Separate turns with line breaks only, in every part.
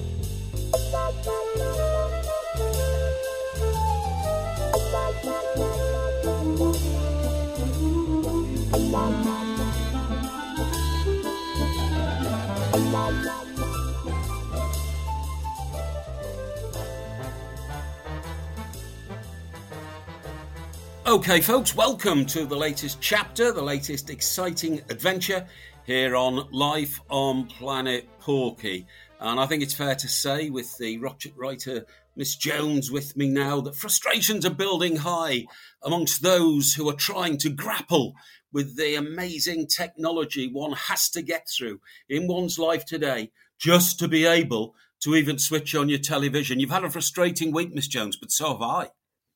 Okay, folks, welcome to the latest chapter, the latest exciting adventure here on Life on Planet Porky. And I think it's fair to say, with the rocket writer Miss Jones with me now, that frustrations are building high amongst those who are trying to grapple with the amazing technology one has to get through in one's life today just to be able to even switch on your television. You've had a frustrating week, Miss Jones, but so have I.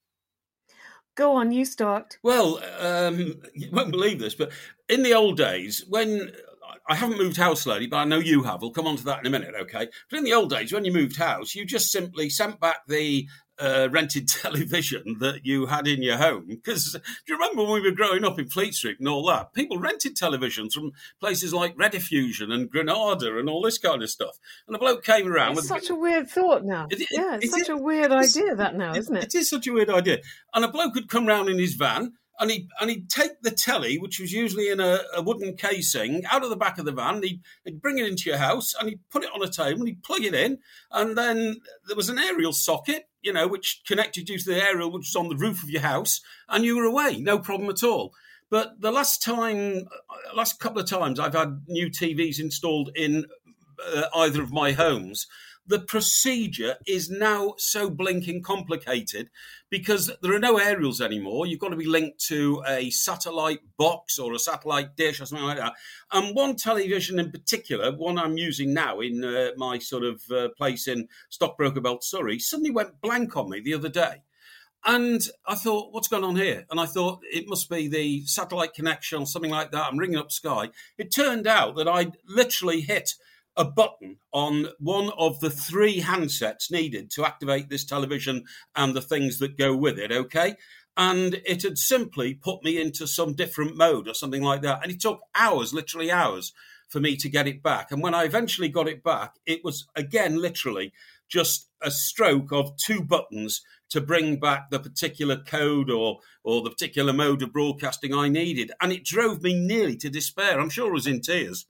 Go on, you start.
Well, you won't believe this, but in the old days, when I haven't moved house lately, but I know you have. We'll come on to that in a minute, okay? But in the old days, when you moved house, you just simply sent back the rented television that you had in your home. Because do you remember when we were growing up in Fleet Street and all that? People rented televisions from places like Rediffusion and Granada and all this kind of stuff. And the bloke came around
It's
with
such a weird thought now. It's such a weird idea that now, isn't it?
It is such a weird idea. And a bloke would come round in his van and he'd take the telly, which was usually in a wooden casing, out of the back of the van. He'd bring it into your house and he'd put it on a table and he'd plug it in. And then there was an aerial socket, you know, which connected you to the aerial, which was on the roof of your house. And you were away, no problem at all. But the last couple of times I've had new TVs installed in either of my homes, the procedure is now so blinking complicated because there are no aerials anymore. You've got to be linked to a satellite box or a satellite dish or something like that. And one television in particular, one I'm using now in my sort of place in Stockbroker Belt, Surrey, suddenly went blank on me the other day. And I thought, what's going on here? And I thought it must be the satellite connection or something like that. I'm ringing up Sky. It turned out that I'd literally hit a button on one of the 3 handsets needed to activate this television and the things that go with it, okay? And it had simply put me into some different mode or something like that. And it took hours, literally hours, for me to get it back. And when I eventually got it back, it was, again, literally just a stroke of 2 buttons to bring back the particular code or the particular mode of broadcasting I needed. And it drove me nearly to despair. I'm sure I was in tears.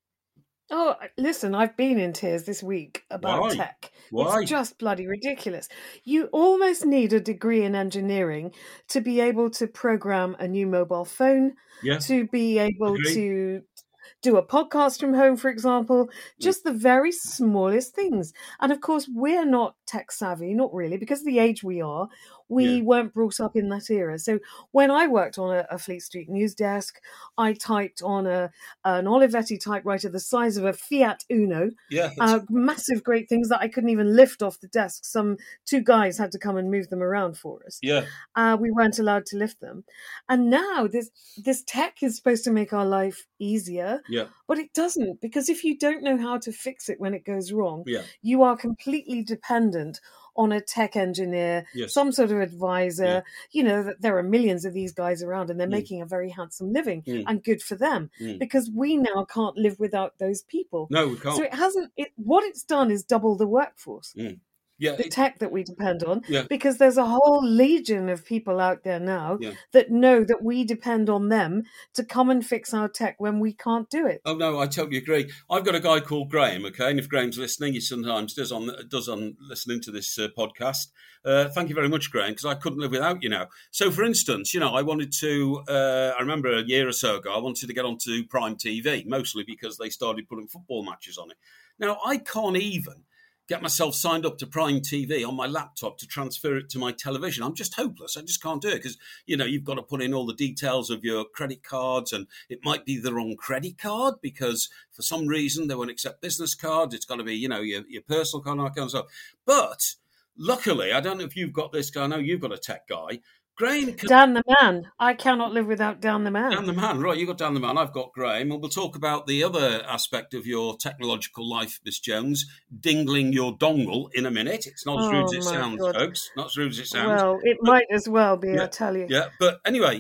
Oh, listen, I've been in tears this week about tech.
Why?
It's just bloody ridiculous. You almost need a degree in engineering to be able to program a new mobile phone, to be able to do a podcast from home, for example, just the very smallest things. And of course, we're not tech savvy, not really, because of the age we are. We weren't brought up in that era. So when I worked on a Fleet Street news desk, I typed on an Olivetti typewriter the size of a Fiat Uno. Massive, great things that I couldn't even lift off the desk. Some 2 guys had to come and move them around for us. We weren't allowed to lift them. And now this tech is supposed to make our life easier, but it doesn't, because if you don't know how to fix it when it goes wrong, you are completely dependent on a tech engineer, some sort of advisor. You know, that there are millions of these guys around and they're making a very handsome living and good for them, because we now can't live without those people.
No, we can't.
So what it's done is double the workforce. The tech that we depend on, because there's a whole legion of people out there now that know that we depend on them to come and fix our tech when we can't do it.
Oh, no, I totally agree. I've got a guy called Graham, okay, and if Graham's listening, he sometimes does on listening to this podcast. Thank you very much, Graham, because I couldn't live without you now. So, for instance, you know, I wanted to, I remember a year or so ago, I wanted to get onto Prime TV, mostly because they started putting football matches on it. Now, I can't even get myself signed up to Prime TV on my laptop to transfer it to my television. I'm just hopeless. I just can't do it because, you know, you've got to put in all the details of your credit cards, and it might be the wrong credit card because for some reason they won't accept business cards. It's got to be, you know, your personal card and that kind of stuff. But luckily, I don't know if you've got this guy. I know you've got a tech guy. Graham.
Dan the man. I cannot live without Dan the man.
Dan the man, right. You got Dan the man. I've got Graham. And we'll talk about the other aspect of your technological life, Miss Jones, dingling your dongle in a minute. It's not as rude as it sounds, folks. Not as rude as it sounds.
Well, it might as well be, I tell you.
Yeah, but anyway,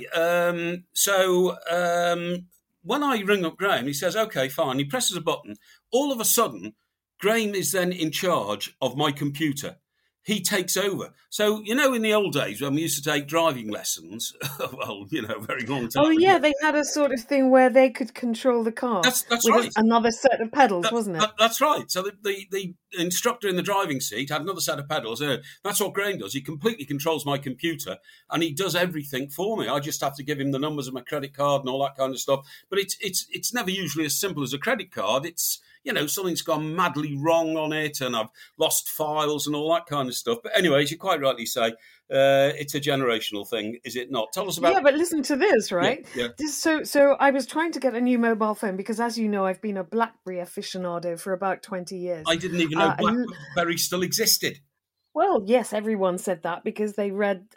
when I ring up Graham, he says, okay, fine. He presses a button. All of a sudden, Graham is then in charge of my computer. He takes over. So, in the old days when we used to take driving lessons, well, very long time.
Oh, yeah, they had a sort of thing where they could control the car.
That's
with
right.
Another set of pedals, wasn't it?
That's right. So the instructor in the driving seat had another set of pedals. That's what Graham does. He completely controls my computer and he does everything for me. I just have to give him the numbers of my credit card and all that kind of stuff. But it's never usually as simple as a credit card. It's something's gone madly wrong on it and I've lost files and all that kind of stuff. But anyway, as you quite rightly say, it's a generational thing, is it not? Tell us about...
Yeah, but listen to this, right?
Yeah.
So I was trying to get a new mobile phone because, as you know, I've been a BlackBerry aficionado for about 20 years.
I didn't even know BlackBerry still existed.
Well, yes, everyone said that because they read...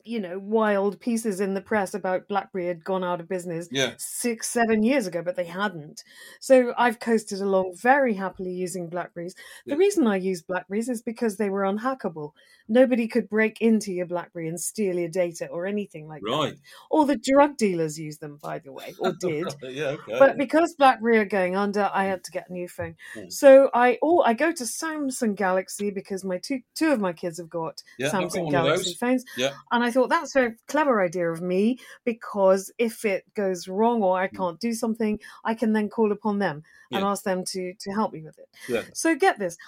wild pieces in the press about BlackBerry had gone out of business 6-7 years ago, but they hadn't. So I've coasted along very happily using BlackBerries. The reason I use BlackBerries is because they were unhackable. Nobody could break into your BlackBerry and steal your data or anything like that. All the drug dealers use them, by the way, or did.
Okay.
But because BlackBerry are going under, I had to get a new phone. So I go to Samsung Galaxy because my two of my kids have got Samsung Galaxy phones. And I thought that's a clever idea of me because if it goes wrong or I can't do something, I can then call upon them and ask them to help me with it. So get this,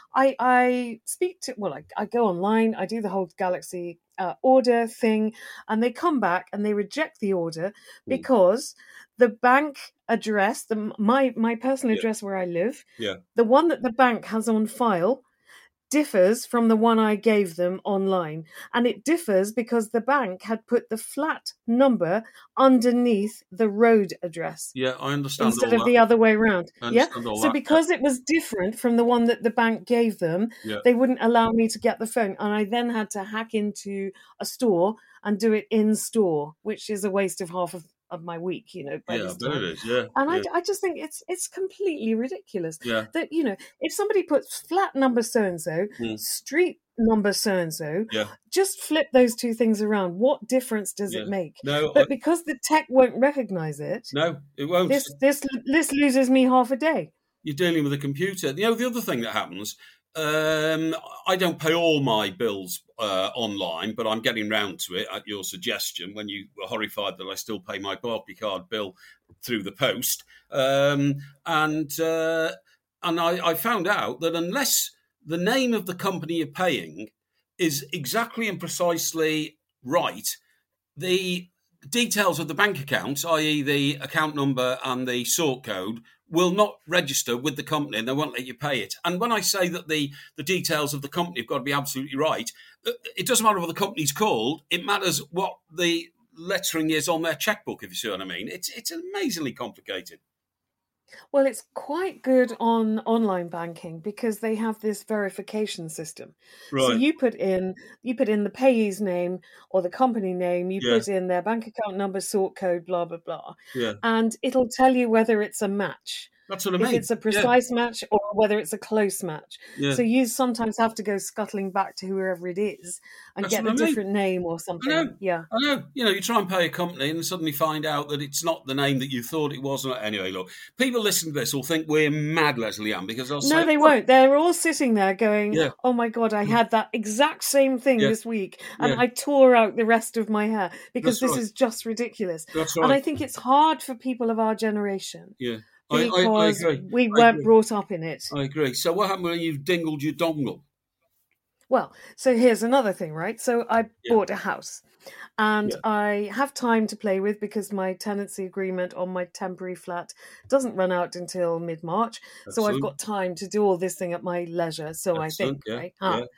I go online, I do the whole Galaxy order thing, and they come back and they reject the order because the bank address, my personal address where I live, the one that the bank has on file differs from the one I gave them online. And it differs because the bank had put the flat number underneath the road address.
Yeah, I understand.
Instead of the other way around.
So
because it was different from the one that the bank gave them, they wouldn't allow me to get the phone. And I then had to hack into a store and do it in store, which is a waste of half of my week, by this time.
It is,
And I just think it's completely ridiculous that, if somebody puts flat number so-and-so, street number so-and-so, just flip those two things around. What difference does it make?
No,
but because the tech won't recognize it,
no, it won't.
This loses me half a day.
You're dealing with a computer. The other thing that happens, I don't pay all my bills online, but I'm getting round to it at your suggestion when you were horrified that I still pay my Barclaycard bill through the post. And I found out that unless the name of the company you're paying is exactly and precisely right, the details of the bank account, i.e. the account number and the sort code, will not register with the company and they won't let you pay it. And when I say that the details of the company have got to be absolutely right, it doesn't matter what the company's called. It matters what the lettering is on their checkbook, if you see what I mean. It's amazingly complicated.
Well, it's quite good on online banking because they have this verification system.
Right.
So you put in the payee's name or the company name, you put in their bank account number, sort code, blah, blah, blah. And it'll tell you whether it's a match.
That's what I mean.
If it's a precise match or whether it's a close match. So you sometimes have to go scuttling back to whoever it is and get a different name or something.
I know. You try and pay a company and suddenly find out that it's not the name that you thought it was. Anyway, look, people listening to this will think we're mad, Leslie Ann, because they'll say...
No, they won't. They're all sitting there going, oh my God, I had that exact same thing this week and I tore out the rest of my hair because this is just ridiculous.
That's right.
And I think it's hard for people of our generation. Because
I agree.
We weren't brought up in it.
I agree. So what happened when you've dingled your dongle?
Well, so here's another thing, right? So I bought a house and I have time to play with because my tenancy agreement on my temporary flat doesn't run out until mid-March. So I've got time to do all this thing at my leisure. So I think, right?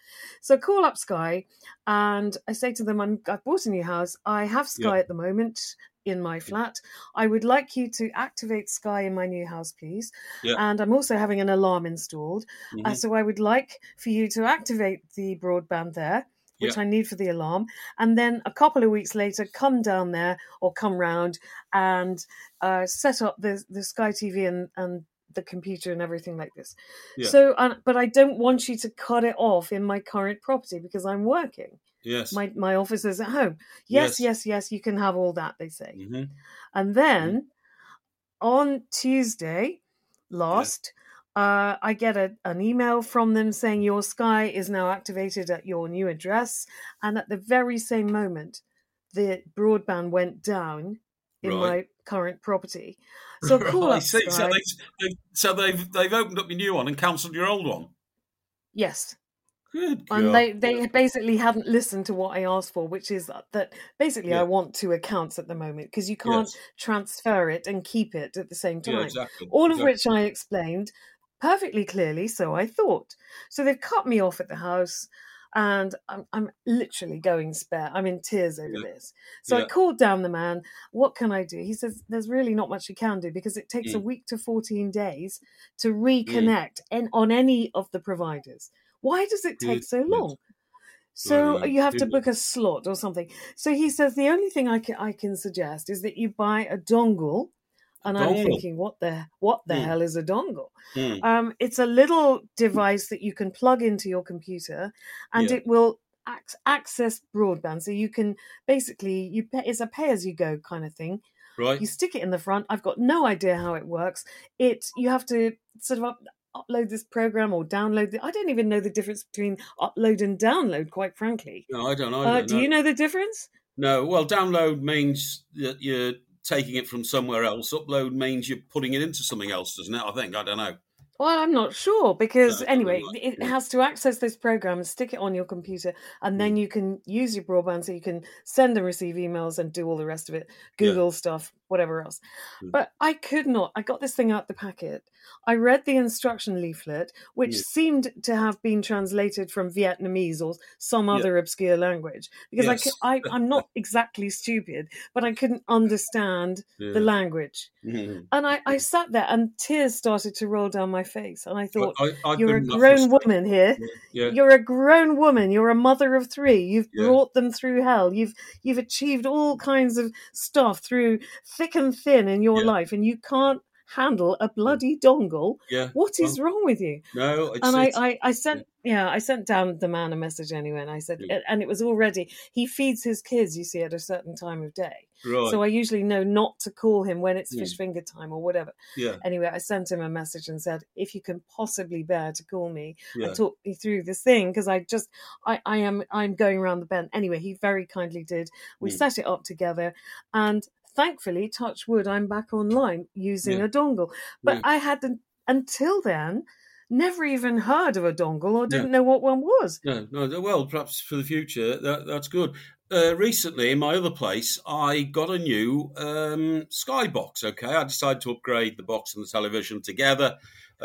So call up Sky and I say to them, I've bought a new house. I have Sky at the moment in my flat. I would like you to activate Sky in my new house, please. And I'm also having an alarm installed. So I would like for you to activate the broadband there, which I need for the alarm. And then a couple of weeks later, come down there or come round and set up the Sky TV and the computer and everything like this. So, but I don't want you to cut it off in my current property because I'm working.
Yes.
My office is at home. Yes, you can have all that, they say. And then on Tuesday last, I get an email from them saying your Sky is now activated at your new address. And at the very same moment, the broadband went down in my current property. So call up
see.
Sky.
So they've opened up your new one and cancelled your old one?
Yes.
Good God.
And they basically hadn't listened to what I asked for, which is that basically I want 2 accounts at the moment because you can't transfer it and keep it at the same time.
Yeah, exactly.
All of which I explained perfectly clearly, so I thought. So they've cut me off at the house, and I'm literally going spare. I'm in tears over this. So I called down the man. What can I do? He says there's really not much you can do because it takes a week to 14 days to reconnect on any of the providers. Why does it take so long? So you have to book a slot or something. So he says the only thing I can suggest is that you buy a dongle. And I'm thinking, what the hell is a dongle? It's a little device that you can plug into your computer, and it will access broadband. So you can basically it's a pay-as-you-go kind of thing.
Right.
You stick it in the front. I've got no idea how it works. You have to sort of upload this program or download it. I don't even know the difference between upload and download, quite frankly.
No, I don't either.
Do you know the difference?
No. Well, download means that you're taking it from somewhere else. Upload means you're putting it into something else, doesn't it? I think. I don't know.
Well, I'm not sure because anyway, it has to access those programs, stick it on your computer, and then you can use your broadband so you can send and receive emails and do all the rest of it, Google stuff, whatever else. But I could not. I got this thing out the packet. I read the instruction leaflet, which seemed to have been translated from Vietnamese or some other obscure language, because I'm not exactly stupid, but I couldn't understand the language. And I sat there and tears started to roll down my face. And I thought, you're a grown woman here. You're a grown woman. You're a mother of 3. You've brought them through hell. You've achieved all kinds of stuff through thick and thin in your life, and you can't handle a bloody dongle. What is wrong with you?
No,
I sent down the man a message anyway, and I said, and it was already, he feeds his kids, you see, at a certain time of day.
Right.
So I usually know not to call him when it's fish finger time or whatever. Anyway, I sent him a message and said, if you can possibly bear to call me and talk me through this thing, because I'm going around the bend. Anyway, he very kindly did. We set it up together, and thankfully, touch wood, I'm back online using a dongle. But I hadn't, until then, never even heard of a dongle or didn't know what one was.
No. Well, perhaps for the future, that's good. Recently, in my other place, I got a new Sky box, okay? I decided to upgrade the box and the television together.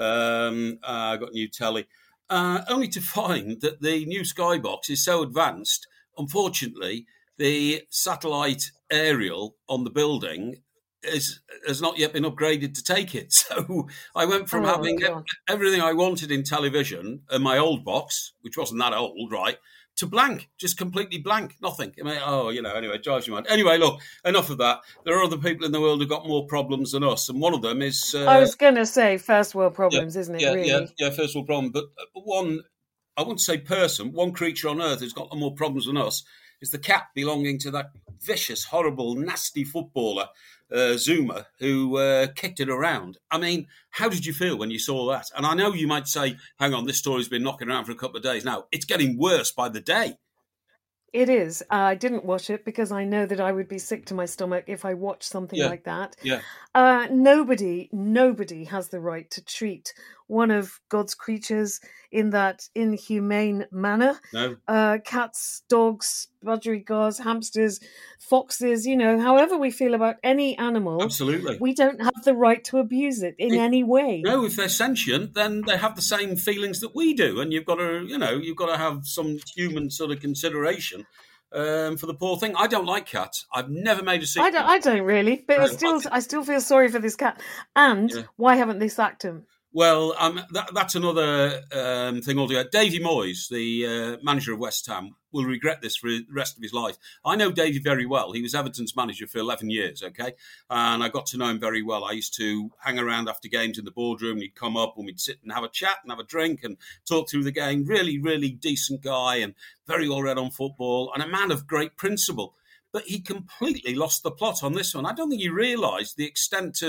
I got a new telly. Only to find that the new Sky box is so advanced, unfortunately, the satellite aerial on the building has not yet been upgraded to take it. So I went from having everything I wanted in television in my old box, which wasn't that old, right, to blank, just completely blank, nothing. I mean, anyway, it drives you mad. Anyway, look, enough of that. There are other people in the world who've got more problems than us, and one of them is...
I was going to say first world problems, isn't it, really?
Yeah, first world problem. But one, I wouldn't say person, one creature on Earth who's got more problems than us is the cat belonging to that vicious, horrible, nasty footballer, Zuma, who kicked it around. I mean, how did you feel when you saw that? And I know you might say, hang on, this story's been knocking around for a couple of days now. It's getting worse by the day.
It is. I didn't watch it because I know that I would be sick to my stomach if I watched something like that.
Yeah.
Nobody has the right to treat one of God's creatures in that inhumane manner.
No.
Cats, dogs, budgerigars, hamsters, foxes, however we feel about any animal.
Absolutely.
We don't have the right to abuse it in any way.
No, if they're sentient, then they have the same feelings that we do. And you've got to have some human sort of consideration for the poor thing. I don't like cats. I've never made a secret.
I don't really, but I still feel sorry for this cat. And why haven't they sacked him?
Well, that's another thing altogether. Davy Moyes, the manager of West Ham, will regret this for the rest of his life. I know Davy very well. He was Everton's manager for 11 years, okay? And I got to know him very well. I used to hang around after games in the boardroom. He'd come up and we'd sit and have a chat and have a drink and talk through the game. Really, really decent guy and very well read on football and a man of great principle. But he completely lost the plot on this one. I don't think he realised the extent of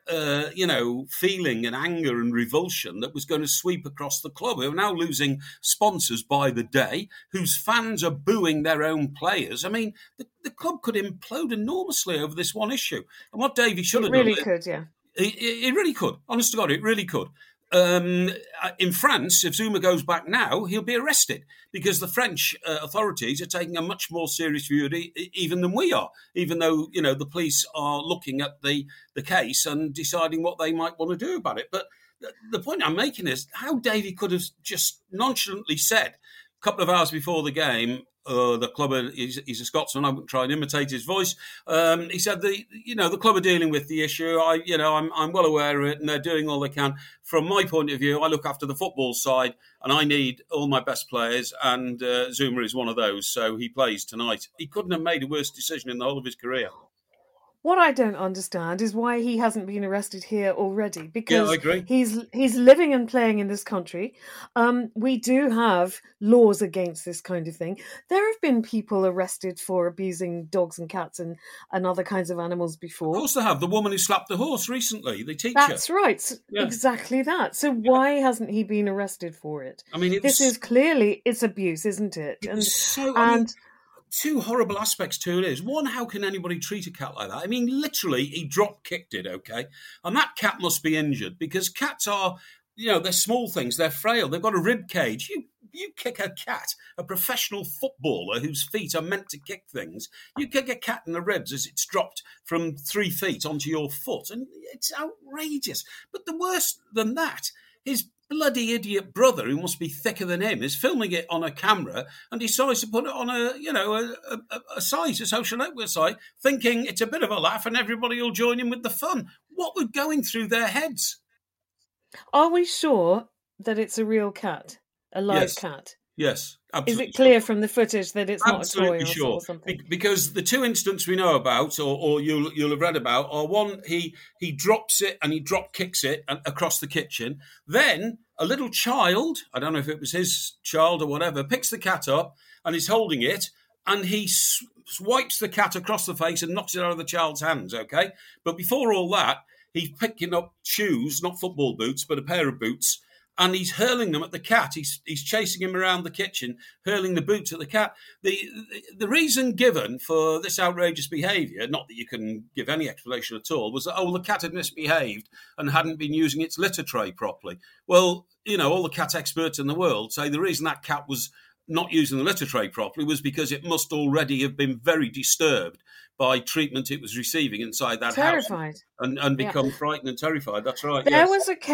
feeling and anger and revulsion that was going to sweep across the club. We're now losing sponsors by the day, whose fans are booing their own players. I mean, the club could implode enormously over this one issue. And what Davey should have done...
It really could, yeah.
It really could. Honest to God, it really could. In France, if Zouma goes back now, he'll be arrested because the French authorities are taking a much more serious view of it even than we are, even though, the police are looking at the case and deciding what they might want to do about it. But the point I'm making is how Davey could have just nonchalantly said a couple of hours before the game, the club, he's a Scotsman, I wouldn't try and imitate his voice. He said, the club are dealing with the issue. I'm well aware of it and they're doing all they can. From my point of view, I look after the football side and I need all my best players, and Zouma is one of those, so he plays tonight. He couldn't have made a worse decision in the whole of his career.
What I don't understand is why he hasn't been arrested here already, because
I agree.
he's living and playing in this country. We do have laws against this kind of thing. There have been people arrested for abusing dogs and cats and other kinds of animals before.
Of course they have. The woman who slapped the horse recently, the teacher.
That's right. Yeah. Exactly that. So why hasn't he been arrested for it?
I mean,
this is clearly, it's abuse, isn't it?
Two horrible aspects to it is. One, how can anybody treat a cat like that? I mean, literally, he drop-kicked it, okay? And that cat must be injured because cats are, they're small things. They're frail. They've got a rib cage. You kick a cat, a professional footballer whose feet are meant to kick things, you kick a cat in the ribs as it's dropped from 3 feet onto your foot. And it's outrageous. But the worse than that, his bloody idiot brother, who must be thicker than him, is filming it on a camera and decides to put it on a site, a social network site, thinking it's a bit of a laugh and everybody will join in with the fun. What was going through their heads?
Are we sure that it's a real cat, a live cat?
Yes, absolutely.
Is it clear from the footage that it's
absolutely
not a toy or something?
Because the two incidents we know about, or you'll have read about, are one, he drops it and he drop kicks it across the kitchen. Then a little child, I don't know if it was his child or whatever, picks the cat up and is holding it, and he swipes the cat across the face and knocks it out of the child's hands, okay? But before all that, he's picking up shoes, not football boots, but a pair of boots, and he's hurling them at the cat. He's chasing him around the kitchen, hurling the boots at the cat. The reason given for this outrageous behaviour, not that you can give any explanation at all, was that, the cat had misbehaved and hadn't been using its litter tray properly. Well, all the cat experts in the world say the reason that cat was not using the litter tray properly was because it must already have been very disturbed by treatment it was receiving inside that house and become frightened and terrified. That's right.
There was a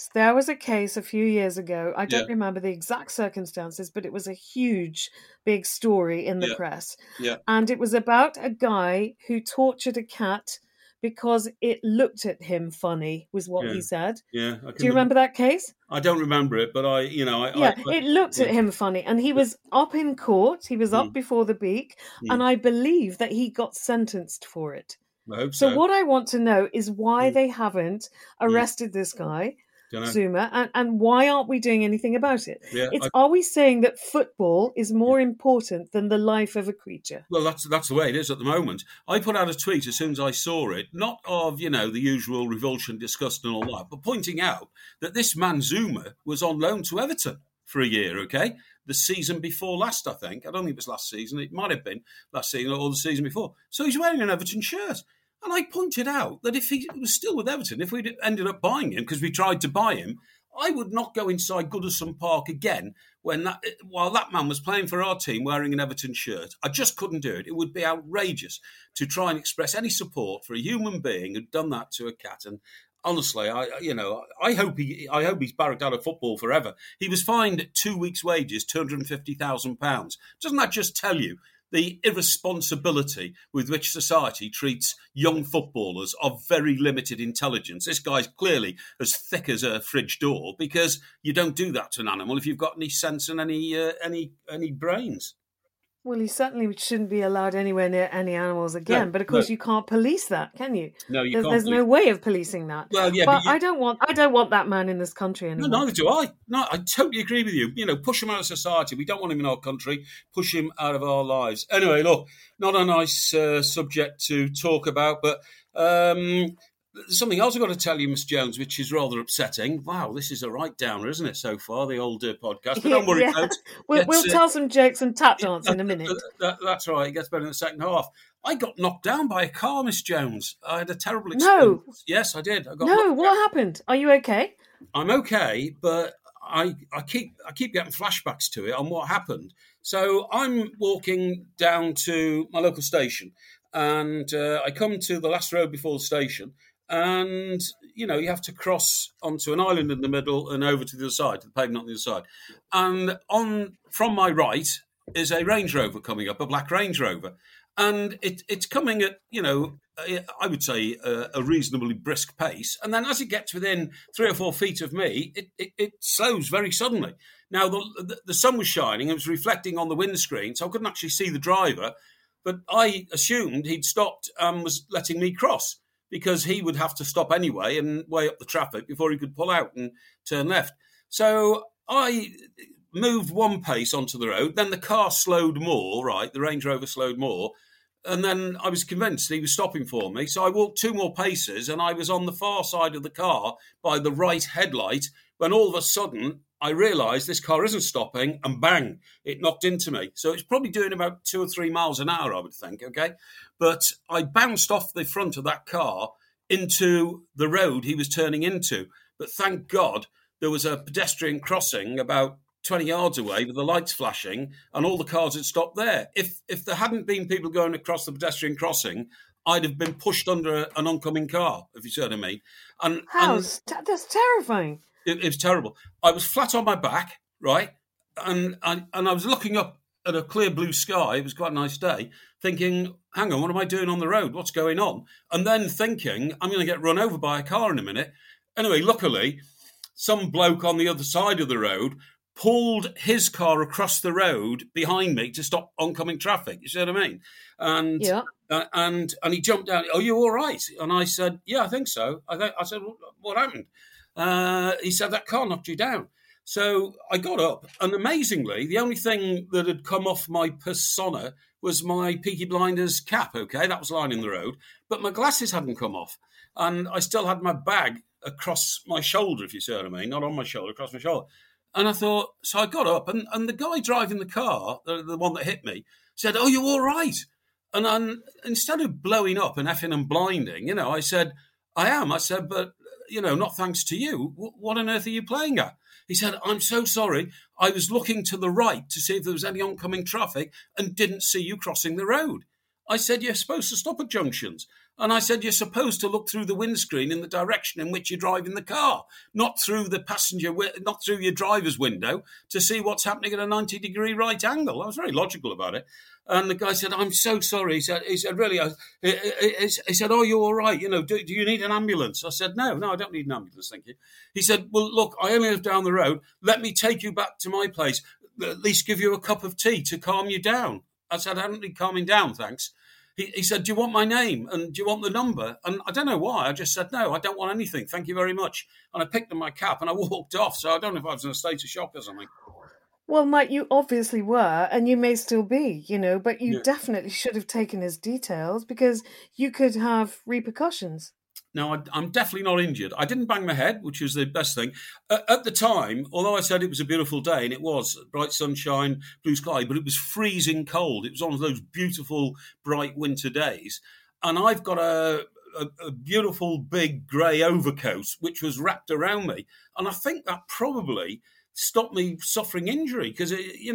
case a few years ago. I don't remember the exact circumstances, but it was a huge, big story in the press.
Yeah.
And it was about a guy who tortured a cat because it looked at him funny, was what he said.
Yeah.
Do you remember that case?
I don't remember it, but
it looked at him funny, and he was up in court. He was up before the beak, and I believe that he got sentenced for it.
I hope so.
So what I want to know is why they haven't arrested this guy, Zouma, and why aren't we doing anything about it? Are we saying that football is more important than the life of a creature?
Well, that's the way it is at the moment. I put out a tweet as soon as I saw it, not of, the usual revulsion, disgust and all that, but pointing out that this man Zouma was on loan to Everton for a year, okay? The season before last, I think. I don't think it was last season. It might have been last season or the season before. So he's wearing an Everton shirt. And I pointed out that if he was still with Everton, if we'd ended up buying him, because we tried to buy him, I would not go inside Goodison Park again while that man was playing for our team wearing an Everton shirt. I just couldn't do it. It would be outrageous to try and express any support for a human being who'd done that to a cat. And honestly, I hope he's barracked out of football forever. He was fined 2 weeks' wages, £250,000. Doesn't that just tell you the irresponsibility with which society treats young footballers of very limited intelligence? This guy's clearly as thick as a fridge door because you don't do that to an animal if you've got any sense and any brains.
Well, you certainly shouldn't be allowed anywhere near any animals again. No, but of course, you can't police that, can you?
No, you can't.
There's no way of policing that.
Well, yeah,
but I don't want that man in this country anymore.
No, neither do I. No, I totally agree with you. Push him out of society. We don't want him in our country. Push him out of our lives. Anyway, look, not a nice subject to talk about, but there's something else I've got to tell you, Miss Jones, which is rather upsetting. Wow, this is a right downer, isn't it, so far, the old podcast? But don't worry, folks.
We'll tell some jokes and tap dance in a minute.
That's right. It gets better in the second half. I got knocked down by a car, Miss Jones. I had a terrible experience. No. Yes, I did.
What happened? Are you okay?
I'm okay, but I keep getting flashbacks to it on what happened. So I'm walking down to my local station, and I come to the last road before the station, and you have to cross onto an island in the middle and over to the other side, to the pavement on the other side. And from my right is a Range Rover coming up, a black Range Rover. And it's coming at, I would say a reasonably brisk pace. And then as it gets within 3 or 4 feet of me, it slows very suddenly. Now, the sun was shining, it was reflecting on the windscreen, so I couldn't actually see the driver. But I assumed he'd stopped and was letting me cross, because he would have to stop anyway and weigh up the traffic before he could pull out and turn left. So I moved one pace onto the road, then the car slowed more, right? The Range Rover slowed more. And then I was convinced he was stopping for me. So I walked 2 more paces and I was on the far side of the car by the right headlight, when all of a sudden I realised this car isn't stopping, and bang, it knocked into me. So it's probably doing about 2 or 3 miles an hour, I would think, okay? But I bounced off the front of that car into the road he was turning into. But thank God there was a pedestrian crossing about 20 yards away with the lights flashing, and all the cars had stopped there. If there hadn't been people going across the pedestrian crossing, I'd have been pushed under an oncoming car, if you see what I mean.
That's terrifying.
It was terrible. I was flat on my back, right? And I was looking up at a clear blue sky. It was quite a nice day, thinking, hang on, what am I doing on the road? What's going on? And then thinking, I'm going to get run over by a car in a minute. Anyway, luckily, some bloke on the other side of the road pulled his car across the road behind me to stop oncoming traffic. You see what I mean? And
yeah.
And he jumped down. Are you all right? And I said, yeah, I think so. I said, what happened? He said, that car knocked you down. So I got up, and amazingly, the only thing that had come off my persona was my Peaky Blinders cap, okay? That was lying in the road. But my glasses hadn't come off. And I still had my bag across my shoulder, if you see what I mean. Not on my shoulder, across my shoulder. And I thought, so I got up, and the guy driving the car, the one that hit me, said, "Oh, you all right?" And instead of blowing up and effing and blinding, I said, "I am." I said, "But, not thanks to you. What on earth are you playing at?" He said, "I'm so sorry. I was looking to the right to see if there was any oncoming traffic and didn't see you crossing the road." I said, "You're supposed to stop at junctions." And I said, "You're supposed to look through the windscreen in the direction in which you're driving the car, not through not through your driver's window to see what's happening at a 90-degree right angle." I was very logical about it. And the guy said, "I'm so sorry." He said, "Really?" He said, "Oh, you're all right. Do you need an ambulance?" I said, No, I don't need an ambulance, thank you. He said, "Well, look, I only live down the road. Let me take you back to my place, at least give you a cup of tea to calm you down." I said, "I don't need calming down, thanks." He said, "Do you want my name? And do you want the number?" And I don't know why. I just said, "No, I don't want anything. Thank you very much." And I picked up my cap and I walked off. So I don't know if I was in a state of shock or something.
Well, Mike, you obviously were, and you may still be, but you definitely should have taken his details, because you could have repercussions.
No, I'm definitely not injured. I didn't bang my head, which was the best thing. At the time, although I said it was a beautiful day, and it was bright sunshine, blue sky, but it was freezing cold. It was one of those beautiful, bright winter days. And I've got a beautiful, big grey overcoat, which was wrapped around me. And I think that probably stopped me suffering injury, because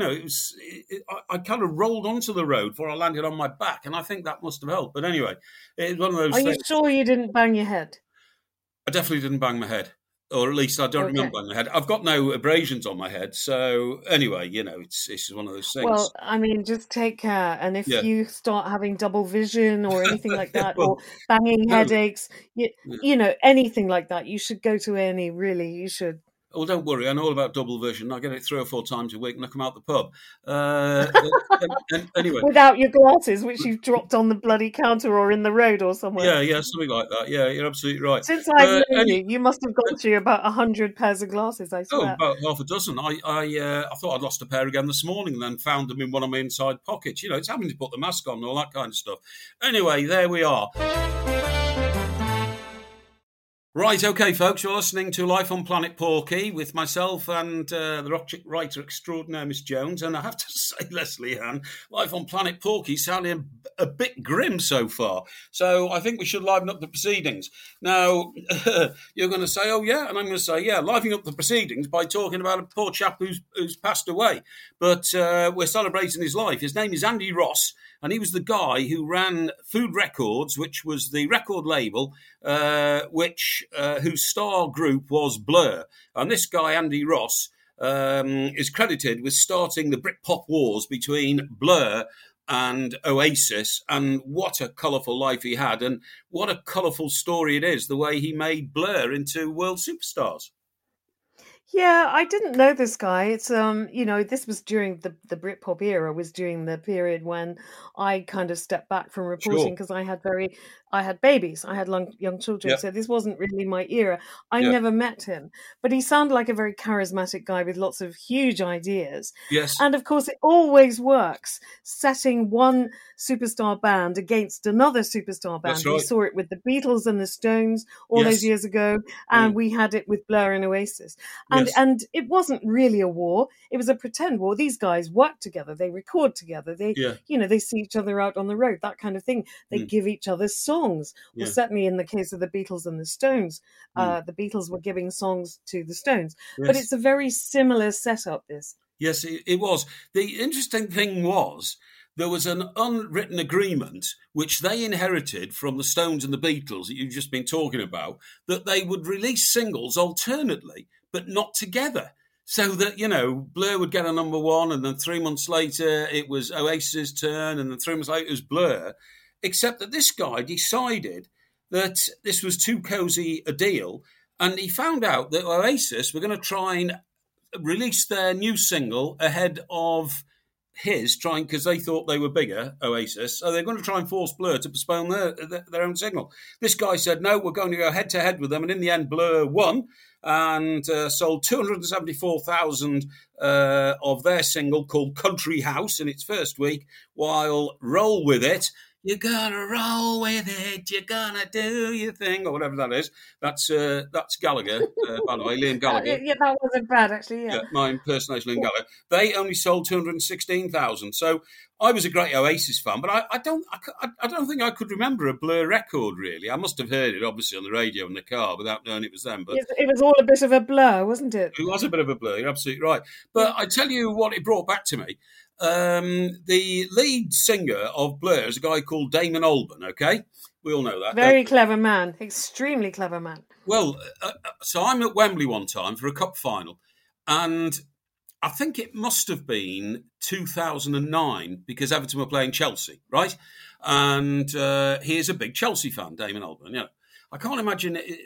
I kind of rolled onto the road before I landed on my back, and I think that must have helped. But anyway, it's one of those things.
Are you sure you didn't bang your head?
I definitely didn't bang my head, or at least I don't remember banging my head. I've got no abrasions on my head, so anyway, it's one of those things.
Well, I mean, just take care, and if you start having double vision or anything like that, or banging headaches, anything like that, you should go to A&E. Really, you should.
Well, don't worry. I know all about double vision. I get it 3 or 4 times a week when I come out the pub. Anyway.
Without your glasses, which you've dropped on the bloody counter or in the road or somewhere.
Yeah, something like that. Yeah, you're absolutely right.
Since I've known you must have got you about 100 pairs of glasses, I swear.
Oh, about half a dozen. I thought I'd lost a pair again this morning, and then found them in one of my inside pockets. It's having to put the mask on and all that kind of stuff. Anyway, there we are. Right, okay, folks, you're listening to Life on Planet Porky with myself and the rock writer extraordinaire, Miss Jones. And I have to say, Leslie Ann, Life on Planet Porky sounding a bit grim so far. So I think we should liven up the proceedings. Now, you're going to say, oh, yeah, and I'm going to say, yeah, livening up the proceedings by talking about a poor chap who's passed away. But we're celebrating his life. His name is Andy Ross. And he was the guy who ran Food Records, which was the record label, whose star group was Blur. And this guy, Andy Ross, is credited with starting the Britpop wars between Blur and Oasis. And what a colourful life he had. And what a colourful story it is, the way he made Blur into world superstars.
Yeah, I didn't know this guy. It's this was during the Britpop era, was during the period when I kind of stepped back from reporting because I had babies, I had young children, so this wasn't really my era. I never met him, but he sounded like a very charismatic guy with lots of huge ideas.
Yes.
And of course it always works, setting one superstar band against another superstar band.
That's right.
We saw it with the Beatles and the Stones all those years ago, and we had it with Blur and Oasis. And it wasn't really a war. It was a pretend war. These guys work together. They record together. They see each other out on the road, that kind of thing. They give each other songs. Well, certainly in the case of the Beatles and the Stones, the Beatles were giving songs to the Stones. Yes. But it's a very similar setup, this.
Yes, it was. The interesting thing was there was an unwritten agreement which they inherited from the Stones and the Beatles that you've just been talking about, that they would release singles alternately, but not together. So that, Blur would get a number one, and then 3 months later it was Oasis' turn, and then 3 months later it was Blur. Except that this guy decided that this was too cozy a deal, and he found out that Oasis were going to try and release their new single ahead of because they thought they were bigger, Oasis, so they're going to try and force Blur to postpone their own single. This guy said, no, we're going to go head-to-head with them, and in the end, Blur won and sold 274,000 of their single called Country House in its first week, while Roll With It, you're gonna roll with it, you're gonna do your thing, or whatever that is. That's Gallagher, by the way, Liam Gallagher.
Yeah, that wasn't bad, actually, yeah.
My impersonation of Liam Gallagher. They only sold 216,000. So I was a great Oasis fan, but I don't think I could remember a Blur record, really. I must have heard it, obviously, on the radio in the car without knowing it was them. But
it was all a bit of a blur, wasn't it?
It was a bit of a blur, you're absolutely right. But I tell you what it brought back to me. The lead singer of Blur is a guy called Damon Albarn, okay? We all know that.
Very clever man. Extremely clever man.
Well, so I'm at Wembley one time for a cup final, and I think it must have been 2009 because Everton were playing Chelsea, right? And he is a big Chelsea fan, Damon Albarn. I can't imagine it.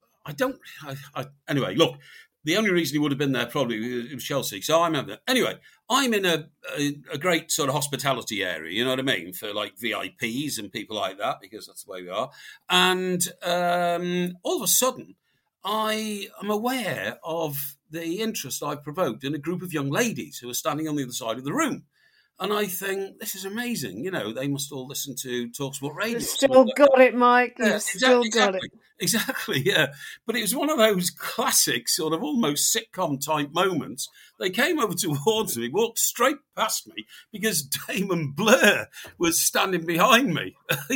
Anyway, look, the only reason he would have been there probably was Chelsea. So I'm there. Anyway, I'm in a great sort of hospitality area, you know what I mean, for like VIPs and people like that, because that's the way we are. And all of a sudden, I am aware of the interest I've provoked in a group of young ladies who are standing on the other side of the room. And I think, this is amazing. They must all listen to TalkSport Radio.
You've still got it, Mike. You've still got it.
Exactly, yeah. But it was one of those classic sort of almost sitcom-type moments. They came over towards me, walked straight past me, because Damon Blur was standing behind me.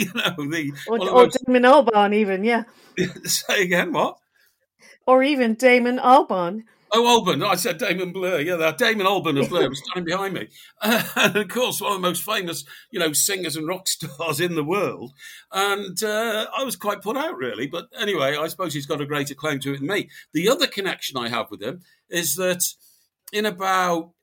Or Damon Albarn even, yeah.
Say again, what?
Or even Damon Albarn.
Oh, Albarn. I said Damon Blur. Yeah, that Damon Albarn of Blur was standing behind me. And, of course, one of the most famous, singers and rock stars in the world. And I was quite put out, really. But anyway, I suppose he's got a greater claim to it than me. The other connection I have with him is that in about,